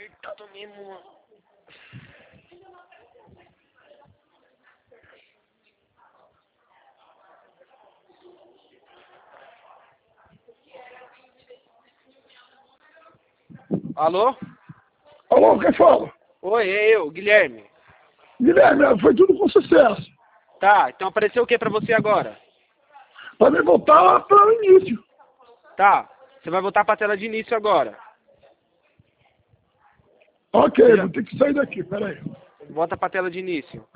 apertado mesmo. Alô? Alô, quem fala? Oi, é eu, Guilherme. Guilherme, foi tudo com sucesso. Tá, então apareceu o que pra você agora? Para me voltar para o início. Tá, você vai voltar pra tela de início agora. Ok, Já. vou ter que sair daqui, peraí. Volta pra tela de início.